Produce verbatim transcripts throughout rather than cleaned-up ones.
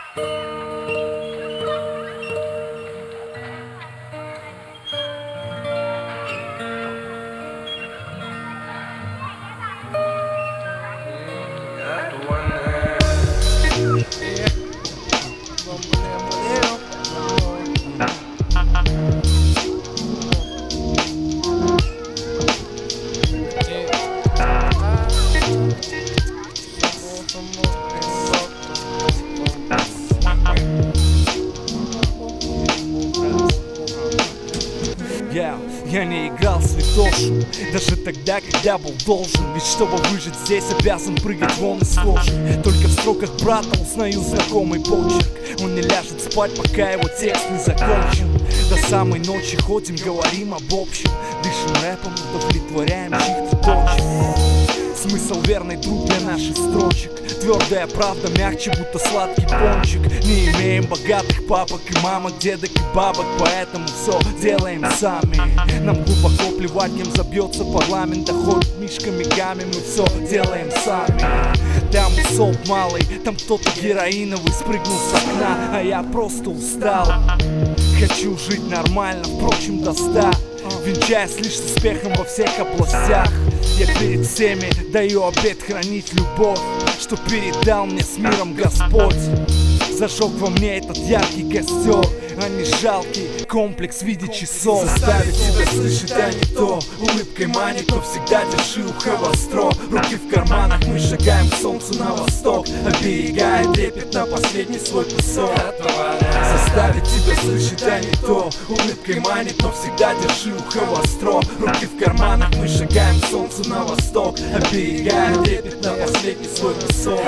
Я, я не играл святошу, даже тогда, когда был должен. Ведь чтобы выжить здесь, обязан прыгать вон из кожи. Только в строках брата узнаю знакомый почерк. Он не ляжет спать, пока его текст не закончен. До самой ночи ходим, говорим об общем. Дышим рэпом, удовлетворяем чьих-то точек. Смысл верный друг для наших строчек. Твердая правда мягче, будто сладкий пончик. Не имеем богатых папок и мамок, дедок и бабок, поэтому все делаем сами. Нам глубоко плевать, кем забьется парламент. Да хоть мишками гамми, мы все делаем сами. Там усоп малый, там кто-то героиновый спрыгнул с окна, а я просто устал. Хочу жить нормально, впрочем, до ста, венчаясь лишь с успехом во всех областях. Я перед всеми даю обет хранить любовь, что передал мне с миром Господь. Зажег во мне этот яркий костер, а не жалкий комплекс в виде часов. Заставить тебя слышать, а не то. Улыбкой манит, но всегда держи ухо востро. Руки в карманах, мы шагаем к солнцу на восток, оберегая трепет на последний свой кусок. Заставить тебя слышать, а не то. Улыбкой манит, но всегда держи ухо востро. Руки в карманах, мы шагаем к солнцу на восток, оберегая трепет на последний свой кусок.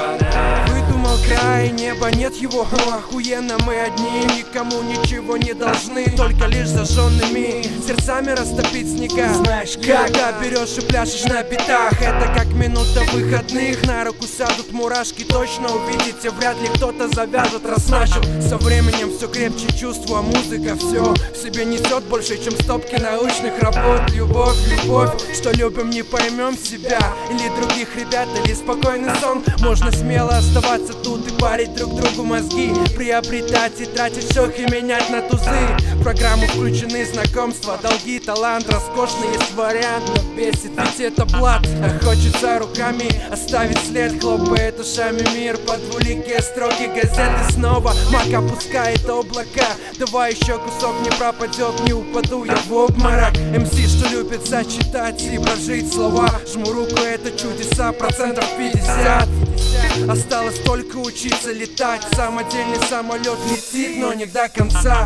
Выдумал край, неба нет его, но охуенно мы одни. Никому ничего не должны, только лишь зажженными сердцами растопить снега. Знаешь как? Когда берешь и пляшешь на битах, это как минута выходных. На руку сядут мурашки, точно увидите. Вряд ли кто-то завяжет, раз начал. Со временем все крепче чувство, музыка все в себе несет больше, чем стопки научных работ. Любовь, любовь, что любим, не поймем себя или других ребят, или спокойный сон. Можно смело оставаться тут и парить друг другу мозги, приобретать и тратить шок и менять на тузы. В программу включены знакомства, долги, талант роскошный, есть вариант, но бесит, ведь это блат. А хочется руками оставить след, хлопает ушами мир под двуликие строки газеты. Снова мак опускает облака, давай еще кусок, не пропадет, не упаду я в обморок. МС, что любит зачитать и прожить слова, жму руку, это чудеса, процентов пятьдесят. Осталось только учиться летать, самодельный самолет летит, но не до конца.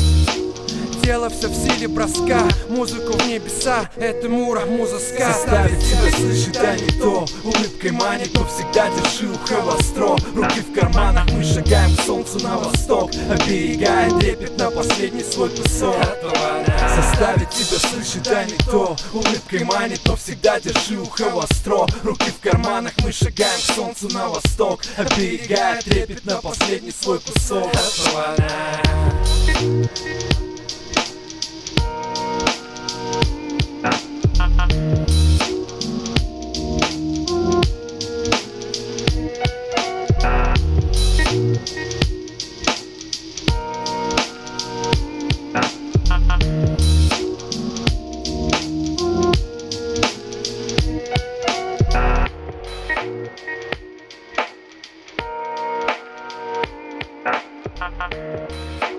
Дело все в силе броска, музыку в небеса, это Мура, муза ска. Заставить тебя слышать, а не то. Улыбкой манит, но всегда держи ухо востро. Руки в карманах, мы шагаем к солнцу на восток, оберегая трепет на последний свой кусок. Заставить тебя слышать, а не то. Улыбкой манит, но всегда держи ухо востро. Руки в карманах, мы шагаем к солнцу на восток, оберегая трепет на последний свой кусок. Thank you.